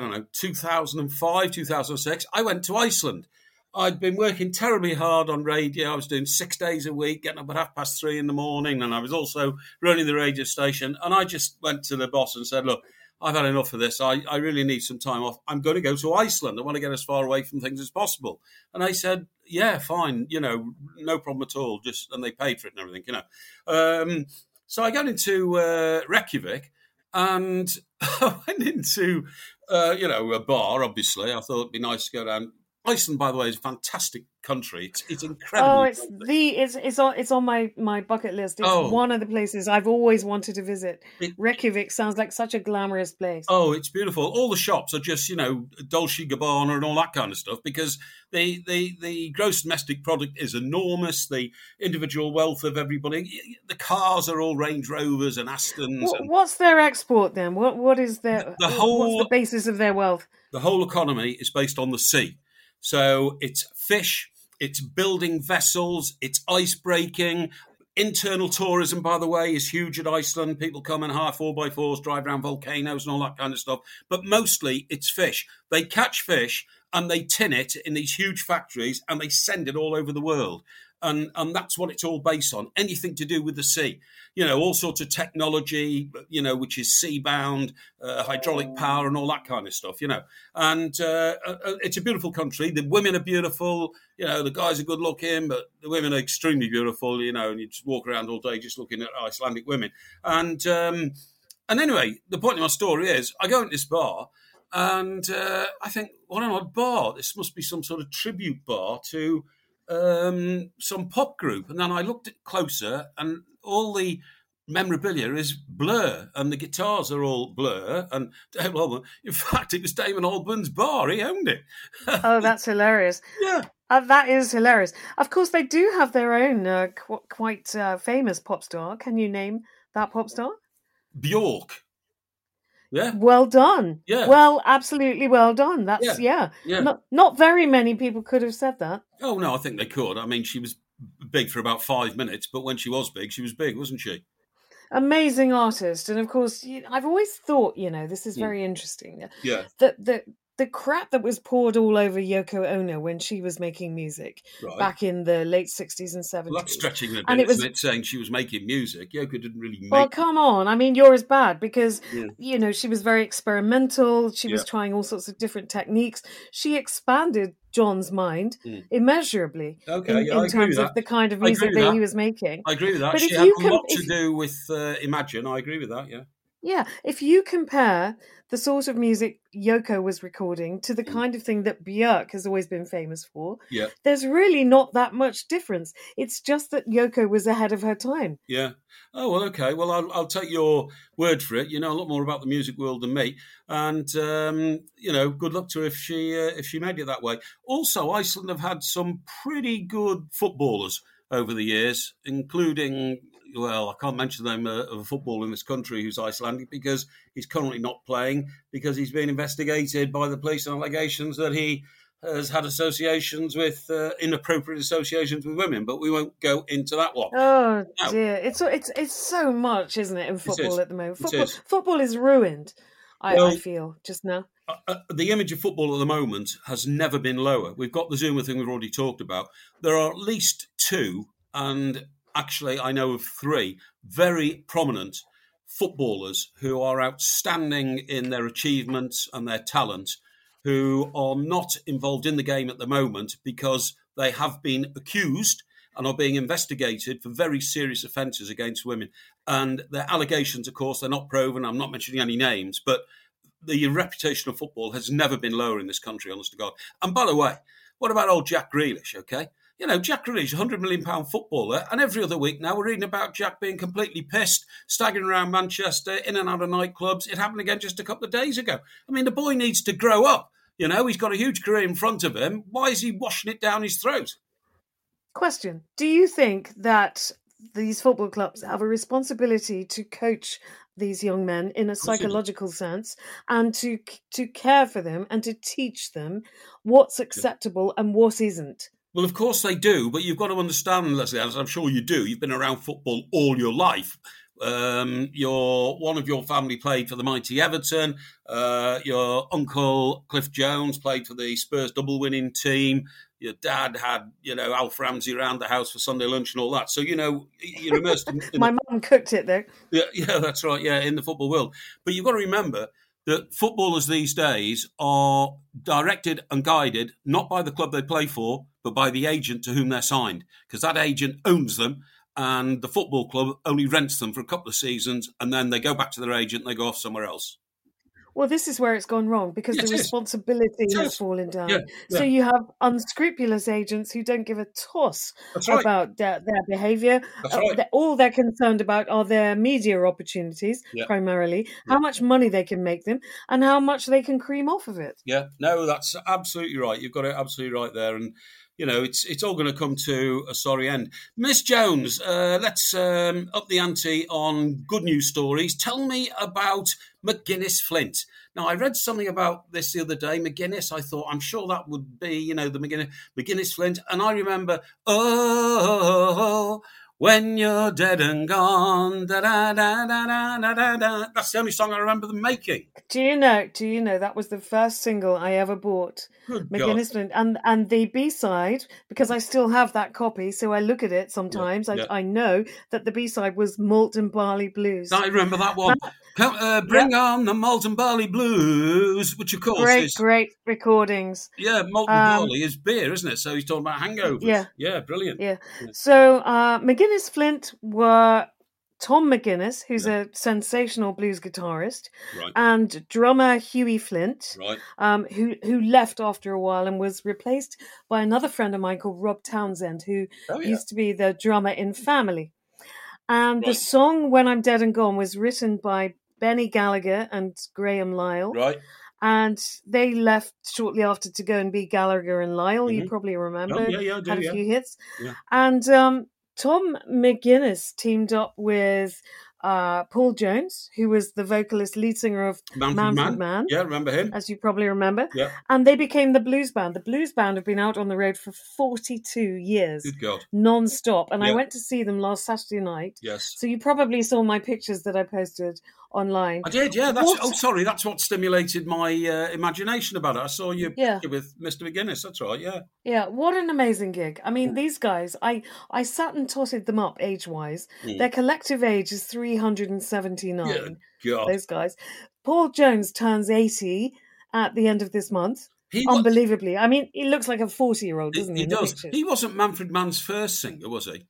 2005, 2006, I went to Iceland. I'd been working terribly hard on radio. I was doing 6 days a week, getting up at 3:30 in the morning, and I was also running the radio station. And I just went to the boss and said, look, I've had enough of this. I really need some time off. I'm going to go to Iceland. I want to get as far away from things as possible. And they said, yeah, fine, no problem at all. And they paid for it and everything, So I got into Reykjavik, and I went into, a bar, obviously. I thought it'd be nice to go down Iceland, by the way, is a fantastic country. It's incredible.
Oh, it's on my bucket list. It's one of the places I've always wanted to visit. Reykjavik sounds like such a glamorous place.
Oh, it's beautiful. All the shops are just, Dolce Gabbana and all that kind of stuff, because the gross domestic product is enormous. The individual wealth of everybody, the cars are all Range Rovers and Astons.
What's their export then? What is what's the basis of their wealth?
The whole economy is based on the sea. So it's fish, it's building vessels, it's ice breaking. Internal tourism, by the way, is huge at Iceland. People come and hire 4x4s, drive around volcanoes and all that kind of stuff. But mostly it's fish. They catch fish and they tin it in these huge factories and they send it all over the world. And that's what it's all based on. Anything to do with the sea. All sorts of technology, which is sea-bound, hydraulic power and all that kind of stuff, And it's a beautiful country. The women are beautiful. The guys are good-looking, but the women are extremely beautiful, and you just walk around all day just looking at Icelandic women. And anyway, the point of my story is I go into this bar and I think, what an odd bar. This must be some sort of tribute bar to some pop group. And then I looked at closer and all the memorabilia is Blur and the guitars are all Blur and Damon Albarn. In fact, it was Damon Albarn's bar. He owned it.
Oh, that's hilarious.
Yeah.
That is hilarious. Of course, they do have their own quite famous pop star. Can you name that pop star?
Bjork. Yeah.
Well done.
Yeah.
Well, absolutely well done. That's yeah. Not very many people could have said that.
Oh no, I think they could. I mean, she was big for about 5 minutes, but when she was big, wasn't she?
Amazing artist, and of course, I've always thought, this is very interesting.
Yeah.
That the crap that was poured all over Yoko Ono when she was making music back in the late 60s and 70s.
Well, that's stretching a bit, isn't it, saying she was making music? Yoko didn't really make...
Well, come on. I mean, you're as bad because, she was very experimental. She was trying all sorts of different techniques. She expanded John's mind immeasurably in terms of the kind of music that he was making.
I agree with that. But she had a lot to do with Imagine. I agree with that, yeah.
Yeah, if you compare the sort of music Yoko was recording to the kind of thing that Björk has always been famous for, there's really not that much difference. It's just that Yoko was ahead of her time.
Yeah. Oh, well, okay. Well, I'll take your word for it. You know a lot more about the music world than me. And, good luck to her if she made it that way. Also, Iceland have had some pretty good footballers over the years, including... Well, I can't mention the name of a footballer in this country who's Icelandic because he's currently not playing because he's being investigated by the police on allegations that he has had associations with inappropriate associations with women. But we won't go into that one.
Oh dear, it's so much, isn't it, in football at the moment? Football is ruined. I feel just now.
The image of football at the moment has never been lower. We've got the Zuma thing we've already talked about. There are at least two and. Actually, I know of three very prominent footballers who are outstanding in their achievements and their talent, who are not involved in the game at the moment because they have been accused and are being investigated for very serious offences against women. And their allegations, of course, they're not proven. I'm not mentioning any names, but the reputation of football has never been lower in this country, honest to God. And by the way, what about old Jack Grealish, okay? Jack Grealish, £100 million footballer, and every other week now we're reading about Jack being completely pissed, staggering around Manchester, in and out of nightclubs. It happened again just a couple of days ago. I mean, the boy needs to grow up. He's got a huge career in front of him. Why is he washing it down his throat?
Question. Do you think that these football clubs have a responsibility to coach these young men in a psychological sense and to care for them and to teach them what's acceptable and what isn't?
Well, of course they do, but you've got to understand, Leslie, as I'm sure you do, you've been around football all your life. One of your family played for the mighty Everton. Your uncle, Cliff Jones, played for the Spurs double-winning team. Your dad had, Alf Ramsey around the house for Sunday lunch and all that. So, you're immersed in
My mum cooked it, though.
Yeah, that's right, in the football world. But you've got to remember that footballers these days are directed and guided not by the club they play for, but by the agent to whom they're signed, because that agent owns them and the football club only rents them for a couple of seasons and then they go back to their agent and they go off somewhere else.
Well, this is where it's gone wrong, because the responsibility has fallen down.
Yeah.
So you have unscrupulous agents who don't give a toss about their behaviour. All they're concerned about are their media opportunities, primarily, how much money they can make them, and how much they can cream off of it.
Yeah, no, that's absolutely right. You've got it absolutely right there. And, you know, it's all going to come to a sorry end. Miss Jones, let's up the ante on good news stories. Tell me about McGuinness Flint. Now, I read something about this the other day, McGuinness. I thought, I'm sure that would be, you know, the McGuinness Flint. And I remember, when you're dead and gone, da da da da da da da. That's the only song I remember them making.
Do you know that was the first single I ever bought?
Good
McGuinness Flint, and the B-side, because I still have that copy, so I look at it sometimes. I know that the B-side was Malt and Barley Blues.
I remember that one. Bring on the Malt and Barley Blues, which of course is
great recordings.
Yeah, Malt and Barley is beer, isn't it? So he's talking about hangovers. Yeah, brilliant.
Yeah. So McGuinness Flint were Tom McGuinness, who's a sensational blues guitarist, and drummer Huey Flint, who left after a while and was replaced by another friend of mine called Rob Townsend, who used to be the drummer in Family. And the song When I'm Dead and Gone was written by Benny Gallagher and Graham Lyle.
Right.
And they left shortly after to go and be Gallagher and Lyle. You probably remember.
I do,
had a few hits.
Yeah.
And Tom McGuinness teamed up with Paul Jones, who was the vocalist, lead singer of Manfred Mann.
Yeah, remember him.
As you probably remember.
Yeah.
And they became the Blues Band. The Blues Band have been out on the road for 42 years.
Good God.
Non-stop. And I went to see them last Saturday night.
Yes.
So you probably saw my pictures that I posted online.
I did, yeah. That's what stimulated my imagination about it. I saw you with Mr. McGuinness. That's right, yeah.
Yeah, what an amazing gig. I mean, these guys, I sat and totted them up age-wise. Their collective age is 379, those guys. Paul Jones turns 80 at the end of this month. Unbelievably. I mean, he looks like a 40-year-old, doesn't he?
He does. He wasn't Manfred Mann's first singer, was he?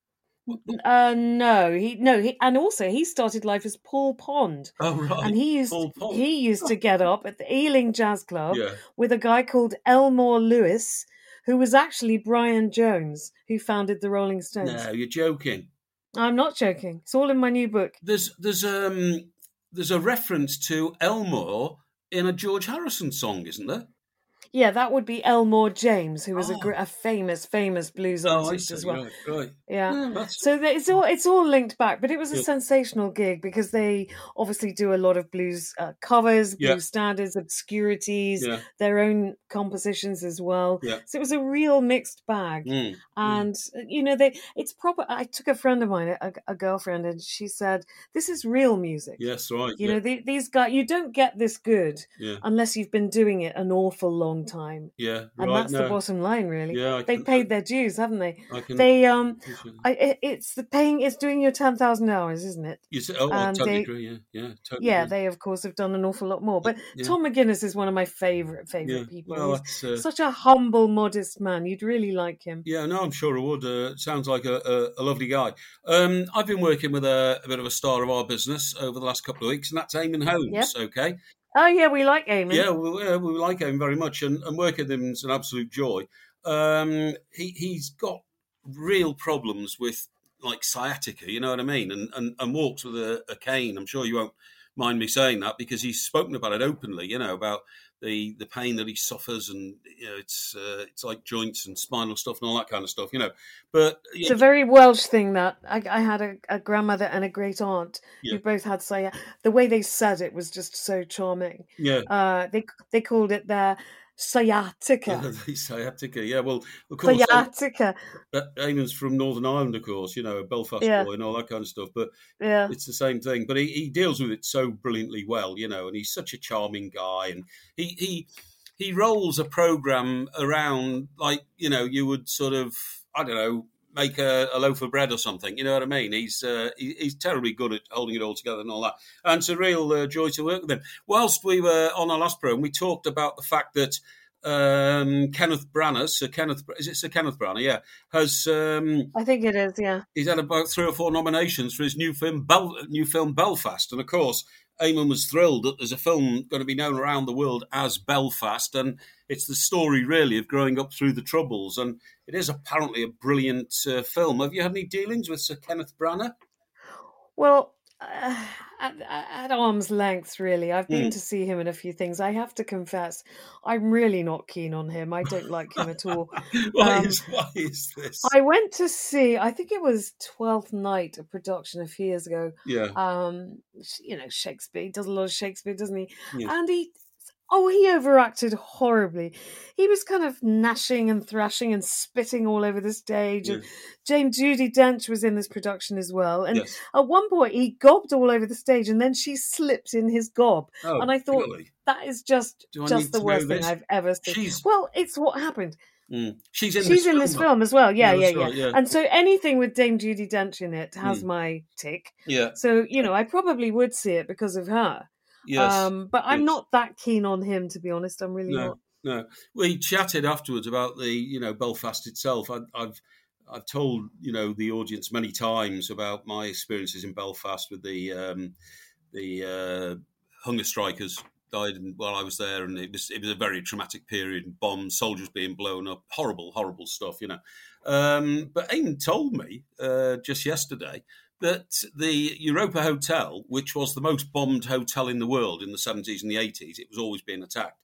No, and also he started life as Paul Pond.
Oh, right.
And he used to get up at the Ealing Jazz Club with a guy called Elmore Lewis, who was actually Brian Jones, who founded the Rolling Stones.
No, you're joking.
I'm not joking. It's all in my new book.
There's a reference to Elmore in a George Harrison song, isn't there?
Yeah, that would be Elmore James, who was a famous blues artist as well.
Right.
Yeah. So it's all linked back, but it was a sensational gig because they obviously do a lot of blues covers, blues standards, obscurities, their own compositions as well.
Yeah.
So it was a real mixed bag. And you know, it's proper. I took a friend of mine, a girlfriend, and she said, "This is real music."
Yes, right.
You know, these guys, you don't get this good unless you've been doing it an awful long time.
Yeah,
and that's the bottom line, really.
Yeah,
they paid their dues, haven't they? It's doing your 10,000 hours, isn't it?
You say, I totally agree. Yeah, totally.
Yeah, they of course have done an awful lot more. But Tom McGuinness is one of my favorite people.
Well,
he's such a humble, modest man. You'd really like him.
Yeah, no, I'm sure I would. Sounds like a lovely guy. I've been working with a bit of a star of our business over the last couple of weeks, and that's Eamon Holmes.
Yep.
Okay.
Oh, yeah, we like Eamon.
Yeah, we like Eamon very much, and working with him is an absolute joy. He's got real problems with, like, sciatica, you know what I mean, and walks with a cane. I'm sure you won't mind me saying that because he's spoken about it openly, you know, about the pain that he suffers, and you know, it's like joints and spinal stuff and all that kind of stuff, you know. But
it's a very Welsh thing that I had a grandmother and a great aunt who both had sciatica. The way they said it was just so charming.
Yeah.
They called it their sciatica.
Sciatica, yeah. Well, of course,
sciatica.
Eamon's from Northern Ireland, of course, you know, a Belfast boy and all that kind of stuff. But it's the same thing. But he deals with it so brilliantly well, you know, and he's such a charming guy. And he rolls a program around like, you know, you would sort of, I don't know, make a loaf of bread or something. You know what I mean? He's terribly good at holding it all together and all that. And it's a real joy to work with him. Whilst we were on our last program, we talked about the fact that Kenneth Branagh, is it Sir Kenneth Branagh? Yeah, has.
I think it is. Yeah,
he's had about 3 or 4 nominations for his new film Belfast, and of course, Eamon was thrilled that there's a film going to be known around the world as Belfast, and it's the story really of growing up through the Troubles, and it is apparently a brilliant film. Have you had any dealings with Sir Kenneth Branagh?
Well, at arm's length, really. I've been to see him in a few things. I have to confess, I'm really not keen on him. I don't like him at all.
Why is this?
I went to see, I think it was 12th Night, a production a few years ago.
Yeah.
Shakespeare. He does a lot of Shakespeare, doesn't he?
Yeah.
And he overacted horribly. He was kind of gnashing and thrashing and spitting all over the stage. Yeah. And James Judi Dench was in this production as well. And at one point, he gobbed all over the stage, and then she slipped in his gob.
Oh,
and I thought,
really?
that is just the worst thing I've ever seen. Well, it's what happened.
She's in this
film as well. Yeah. And so anything with Dame Judi Dench in it has my tick.
Yeah.
So, I probably would see it because of her.
Yes.
But I'm not that keen on him, to be honest. I'm really not.
No. We chatted afterwards about the, Belfast itself. I've told, the audience many times about my experiences in Belfast with the hunger strikers died while I was there, and it was a very traumatic period. Bombs, soldiers being blown up, horrible stuff, But Eamon told me just yesterday that the Europa Hotel, which was the most bombed hotel in the world in the 70s and the 80s, it was always being attacked,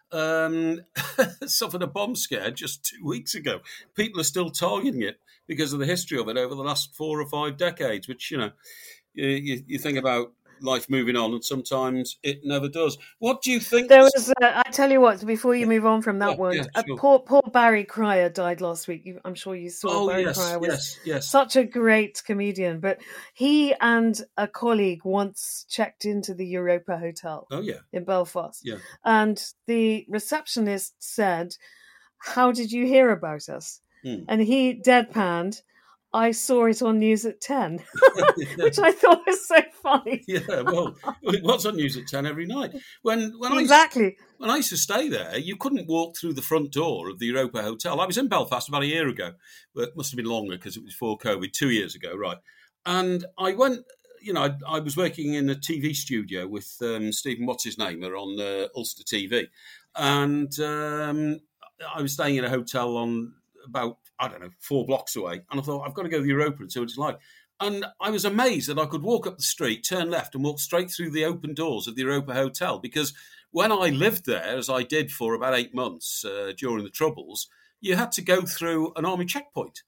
suffered a bomb scare just 2 weeks ago. People are still targeting it because of the history of it over the last 4 or 5 decades, which, you think about life moving on, and sometimes it never does. What do you think?
There was, I tell you what, before you move on from that one, sure. Poor Barry Cryer died last week. I'm sure you saw. Barry Cryer was such a great comedian, but he and a colleague once checked into the Europa Hotel in Belfast.
Yeah.
And the receptionist said, "How did you hear about us?" And he deadpanned, "I saw it on News at 10, which I thought was so funny.
Yeah, well, it was on News at 10 every night. When
exactly.
When I used to stay there, you couldn't walk through the front door of the Europa Hotel. I was in Belfast about a year ago, but it must have been longer because it was before COVID, 2 years ago, right? And I went, I was working in a TV studio with Stephen What's-His-Name on Ulster TV. And I was staying in a hotel on about, 4 blocks away. And I thought, I've got to go to the Europa and see what it's like. And I was amazed that I could walk up the street, turn left, and walk straight through the open doors of the Europa Hotel. Because when I lived there, as I did for about 8 months during the Troubles, you had to go through an army checkpoint,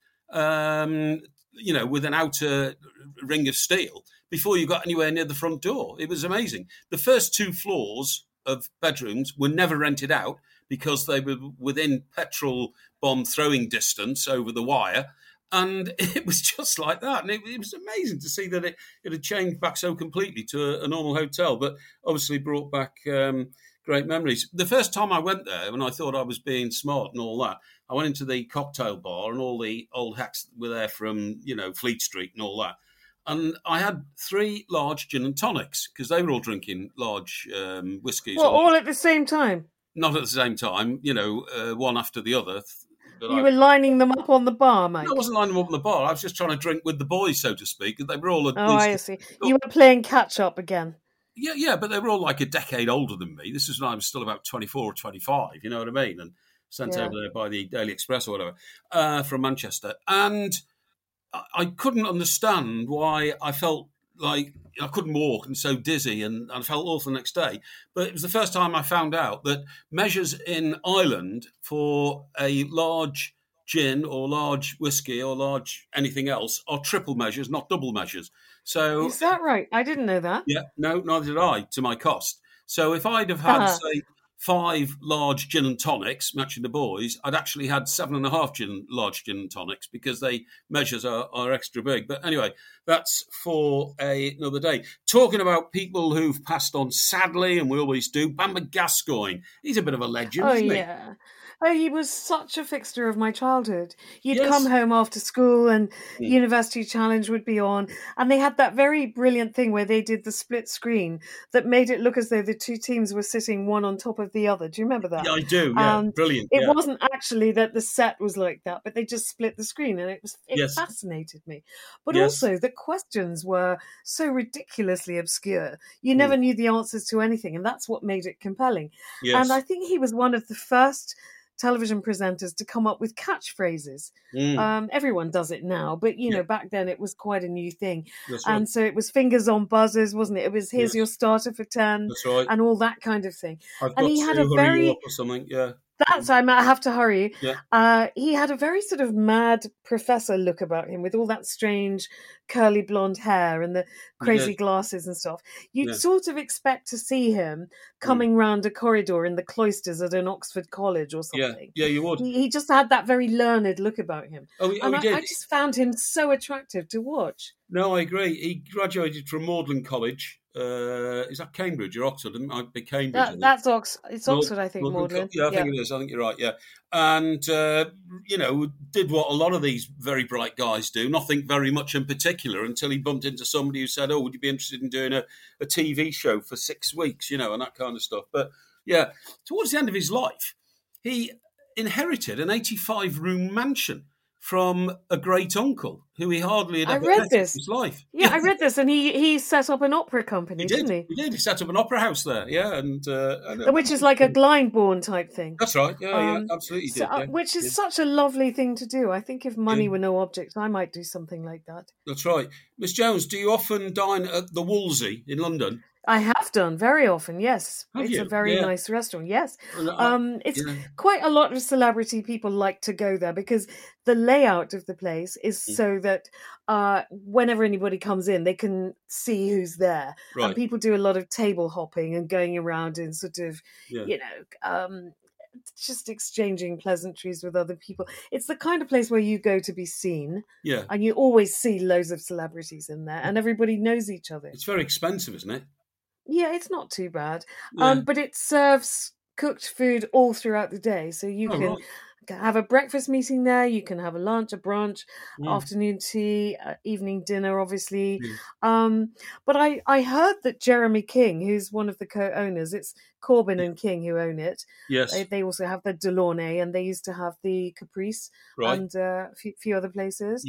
with an outer ring of steel before you got anywhere near the front door. It was amazing. The first 2 floors of bedrooms were never rented out because they were within petrol bomb throwing distance over the wire. And it was just like that. And it was amazing to see that it had changed back so completely to a normal hotel, but obviously brought back great memories. The first time I went there, when I thought I was being smart and all that, I went into the cocktail bar and all the old hacks were there from, Fleet Street and all that. And I had 3 large gin and tonics because they were all drinking large whiskies.
Well, all at the same time?
Not at the same time, one after the other.
You were lining them up on the bar, mate?
No, I wasn't lining them up on the bar. I was just trying to drink with the boys, so to speak. They were all...
I see. You were playing catch-up again.
Yeah, but they were all like a decade older than me. This was when I was still about 24 or 25, you know what I mean? And sent over there by the Daily Express or whatever, from Manchester. And I couldn't understand why I felt like I couldn't walk and so dizzy and I felt awful the next day. But it was the first time I found out that measures in Ireland for a large gin or large whiskey or large anything else are triple measures, not double measures. So
is that right? I didn't know that.
Yeah, no, neither did I, to my cost. So if I'd have had, say, 5 large gin and tonics matching the boys, I'd actually had 7.5 large gin and tonics because they measures are extra big. But anyway, that's for another day. Talking about people who've passed on sadly, and we always do, Bamber Gascoigne. He's a bit of a legend, isn't he?
Yeah. Oh, he was such a fixture of my childhood. You'd come home after school and University Challenge would be on. And they had that very brilliant thing where they did the split screen that made it look as though the 2 teams were sitting one on top of of the other. Do you remember that?
Yeah, I do. Yeah,
and
brilliant.
It wasn't actually that the set was like that, but they just split the screen, and it fascinated me. But also the questions were so ridiculously obscure. You never knew the answers to anything, and that's what made it compelling.
Yes.
And I think he was one of the first television presenters to come up with catchphrases. Everyone does it now, but back then it was quite a new thing.
That's right.
And so it was fingers on buzzers, wasn't it? It was here's your starter for 10.
That's right.
And all that kind of thing.
And he had a very or something. Yeah.
That's I might have to hurry.
Yeah.
He had a very sort of mad professor look about him with all that strange curly blonde hair and the crazy glasses and stuff. You'd sort of expect to see him coming round a corridor in the cloisters at an Oxford college or something.
Yeah, you would.
He just had that very learned look about him.
He did.
I just found him so attractive to watch.
No, I agree. He graduated from Magdalen College. Is that Cambridge or Oxford? It might be Cambridge.
That's Oxford. It's Oxford, I think, Magdalen.
Yeah, I think it is. I think you're right, yeah. And, did what a lot of these very bright guys do, nothing very much in particular, until he bumped into somebody who said, would you be interested in doing a TV show for 6 weeks, and that kind of stuff. But, yeah, towards the end of his life, he inherited an 85-room mansion from a great uncle who he hardly had ever met in his life.
Yeah, I read this, and he set up an opera company, didn't he?
He did. He set up an opera house there, yeah, and
which is like a Glyndebourne type thing.
That's right. Yeah, absolutely did.
Which is such a lovely thing to do. I think if money were no object, I might do something like that.
That's right, Miss Jones. Do you often dine at the Wolsey in London?
I have done very often, yes. It's a very nice restaurant, yes. It's quite a lot of celebrity people like to go there because the layout of the place is so that whenever anybody comes in, they can see who's there.
Right.
And people do a lot of table hopping and going around and sort of, just exchanging pleasantries with other people. It's the kind of place where you go to be seen.
Yeah.
And you always see loads of celebrities in there and everybody knows each other.
It's very expensive, isn't it?
Yeah, it's not too bad. But it serves cooked food all throughout the day. So you can have a breakfast meeting there. You can have a lunch, a brunch, afternoon tea, evening dinner, obviously. But I heard that Jeremy King, who's one of the co-owners, it's Corbyn and King who own it.
Yes.
They also have the Delaunay, and they used to have the Caprice and a few other places.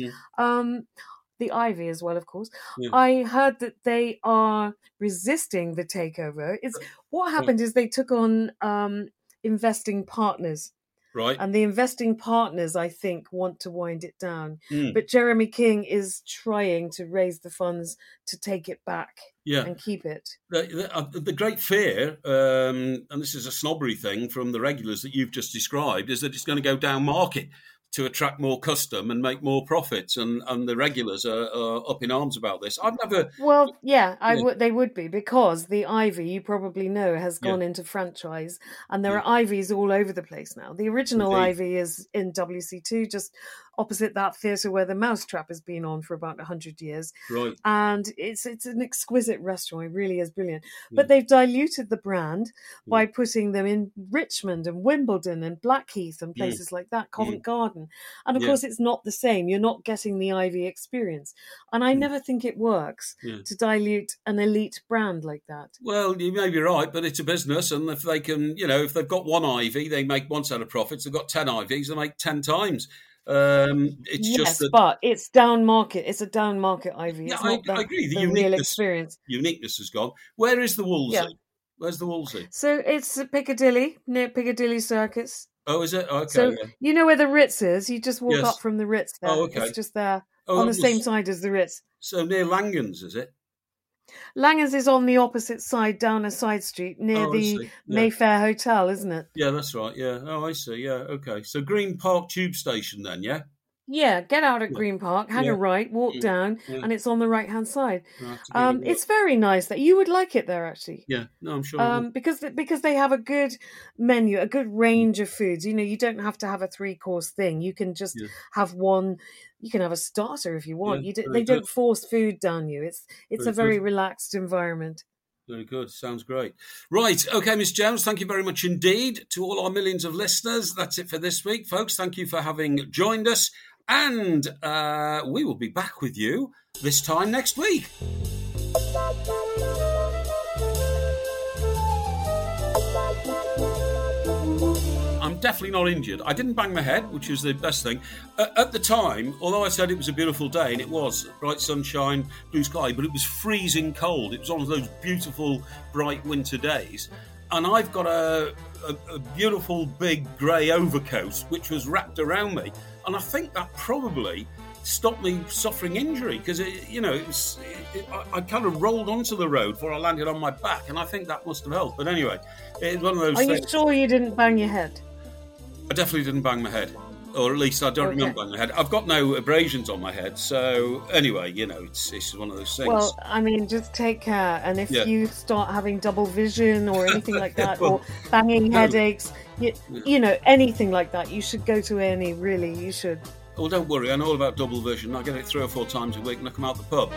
The Ivy as well, of course. Yeah. I heard that they are resisting the takeover. What happened is they took on investing partners.
Right.
And the investing partners, I think, want to wind it down. But Jeremy King is trying to raise the funds to take it back and keep it.
The great fear, and this is a snobbery thing from the regulars that you've just described, is that it's going to go down market to attract more custom and make more profits, and the regulars are up in arms about this. I've never...
Well, they would be, because the Ivy, you probably know, has gone into franchise, and there are Ivies all over the place now. The original Ivy is in WC2, just opposite that theatre where the Mousetrap has been on for about 100 years.
Right.
And it's an exquisite restaurant. It really is brilliant. But they've diluted the brand by putting them in Richmond and Wimbledon and Blackheath and places like that, Covent Garden. And of course, it's not the same. You're not getting the Ivy experience. And I never think it works to dilute an elite brand like that.
Well, you may be right, but it's a business. And if they can, if they've got one Ivy, they make one set of profits. They've got 10 Ivies, they make 10 times. It's just that,
but it's down market. It's a down market Ivy. It's
I agree. The
real experience.
Uniqueness has gone. Where is the Wolsey? Yeah. Where's the Wolsey?
So it's Piccadilly, near Piccadilly Circus.
Oh, is it? Okay.
So you know where the Ritz is? You just walk up from the Ritz there.
Oh, okay.
It's just there on the same side as the Ritz.
So near Langhans, is it?
Langhans is on the opposite side, down a side street, near the Mayfair Hotel, isn't it?
Yeah, that's right, yeah. Oh, I see, yeah, okay. So Green Park Tube Station then, yeah?
Yeah, get out at Green Park, hang a right, walk down, and it's on the right-hand side. It's very nice. That you would like it there, actually.
Yeah, no, I'm sure.
Because they have a good menu, a good range of foods. You don't have to have a 3-course thing. You can just have one. You can have a starter if you want. They don't force food down you. It's a very relaxed environment.
Very good. Sounds great. Right. Okay, Miss Jones, thank you very much indeed. To all our millions of listeners, that's it for this week, folks. Thank you for having joined us. And we will be back with you this time next week. I'm definitely not injured. I didn't bang my head, which was the best thing. At the time, although I said it was a beautiful day, and it was, bright sunshine, blue sky, but it was freezing cold. It was one of those beautiful, bright winter days. And I've got a beautiful, big grey overcoat, which was wrapped around me. And I think that probably stopped me suffering injury, because I kind of rolled onto the road before I landed on my back, and I think that must have helped. But anyway, it's one of those things.
Are you sure you didn't bang your head?
I definitely didn't bang my head, or at least I don't remember banging my head. I've got no abrasions on my head, so anyway, it's one of those things.
Well, I mean, just take care, and if you start having double vision or anything like that, or banging headaches, anything like that, you should go to A&E. Really, you should.
Well, don't worry, I know all about double vision. I get it 3 or 4 times a week when I come out the pub.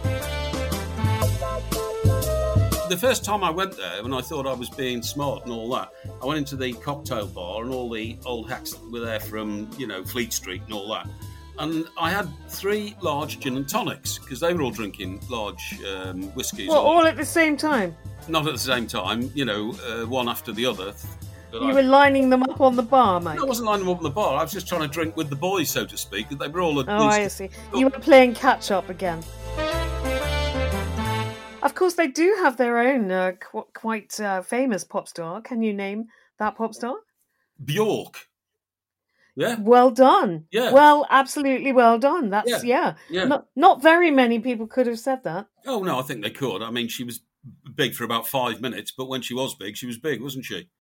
The first time I went there, when I thought I was being smart and all that, I went into the cocktail bar, and all the old hacks that were there from, Fleet Street and all that. And I had 3 large gin and tonics, because they were all drinking large whiskies.
Well, all at the same time?
Not at the same time, one after the other.
You were lining them up on the bar, mate?
No, I wasn't lining them up on the bar. I was just trying to drink with the boys, so to speak. They were all...
I see. You were playing catch-up again. Of course, they do have their own quite famous pop star. Can you name that pop star?
Bjork. Yeah.
Well done.
Yeah.
Well, absolutely well done. That's, yeah. Not very many people could have said that.
Oh, no, I think they could. I mean, she was big for about 5 minutes, but when she was big, wasn't she?